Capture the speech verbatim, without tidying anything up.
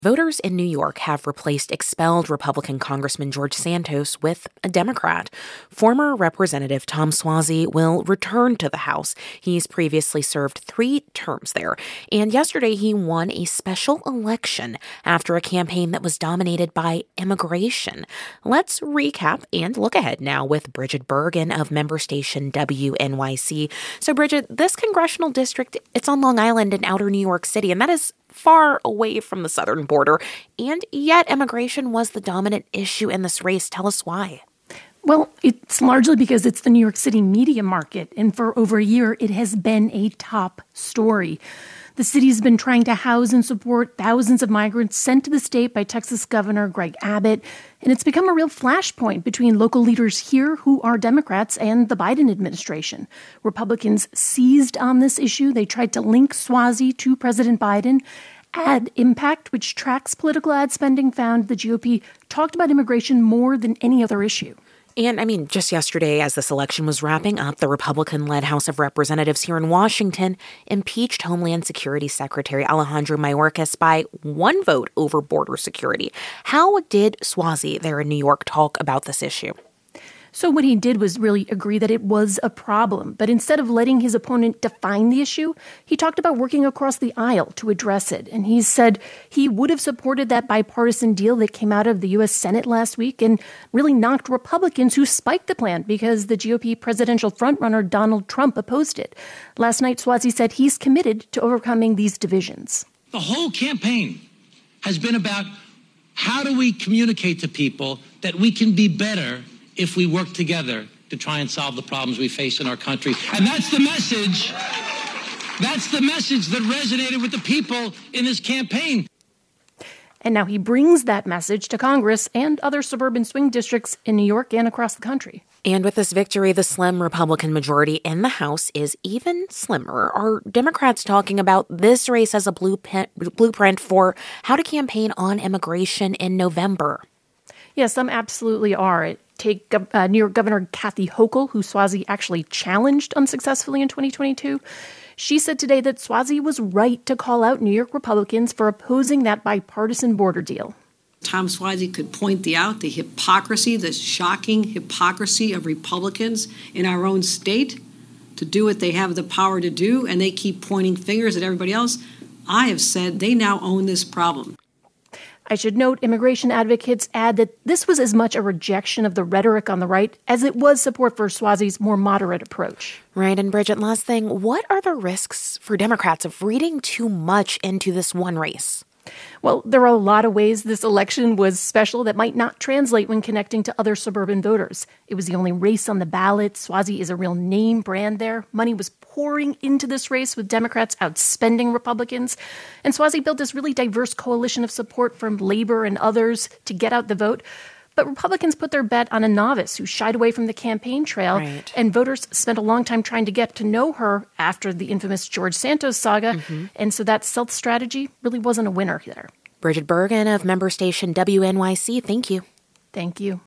Voters in New York have replaced expelled Republican Congressman George Santos with a Democrat. Former Representative Tom Suozzi will return to the House. He's previously served three terms there, and yesterday he won a special election after a campaign that was dominated by immigration. Let's recap and look ahead now with Bridget Bergen of member station W N Y C. So, Bridget, this congressional district, it's on Long Island in outer New York City, and that is far away from the southern border, and yet immigration was the dominant issue in this race. Tell us why. Well, it's largely because it's the New York City media market, and for over a year, it has been a top story. The city's been trying to house and support thousands of migrants sent to the state by Texas Governor Greg Abbott, and it's become a real flashpoint between local leaders here who are Democrats and the Biden administration. Republicans seized on this issue. They tried to link Suozzi to President Biden. Ad Impact, which tracks political ad spending, found the G O P talked about immigration more than any other issue. And I mean, just yesterday, as this election was wrapping up, the Republican-led House of Representatives here in Washington impeached Homeland Security Secretary Alejandro Mayorkas by one vote over border security. How did Suozzi there in New York talk about this issue? So what he did was really agree that it was a problem. But instead of letting his opponent define the issue, he talked about working across the aisle to address it. And he said he would have supported that bipartisan deal that came out of the U S Senate last week and really knocked Republicans who spiked the plan because the G O P presidential frontrunner Donald Trump opposed it. Last night, Suozzi said he's committed to overcoming these divisions. The whole campaign has been about how do we communicate to people that we can be better if we work together to try and solve the problems we face in our country. And that's the message. That's the message that resonated with the people in this campaign. And now he brings that message to Congress and other suburban swing districts in New York and across the country. And with this victory, the slim Republican majority in the House is even slimmer. Are Democrats talking about this race as a blueprint for how to campaign on immigration in November? Yes, some absolutely are. Take uh, New York Governor Kathy Hochul, who Suozzi actually challenged unsuccessfully in twenty twenty-two. She said today that Suozzi was right to call out New York Republicans for opposing that bipartisan border deal. Tom Suozzi could point the out the hypocrisy, the shocking hypocrisy of Republicans in our own state to do what they have the power to do, and they keep pointing fingers at everybody else. I have said they now own this problem. I should note immigration advocates add that this was as much a rejection of the rhetoric on the right as it was support for Suozzi's more moderate approach. Right. And Bridget, last thing, what are the risks for Democrats of reading too much into this one race? Well, there are a lot of ways this election was special that might not translate when connecting to other suburban voters. It was the only race on the ballot. Suozzi is a real name brand there. Money was pouring into this race with Democrats outspending Republicans. And Suozzi built this really diverse coalition of support from labor and others to get out the vote. But Republicans put their bet on a novice who shied away from the campaign trail, right. And voters spent a long time trying to get to know her after the infamous George Santos saga. Mm-hmm. And so that stealth strategy really wasn't a winner there. Bridget Bergen of member station W N Y C, thank you. Thank you.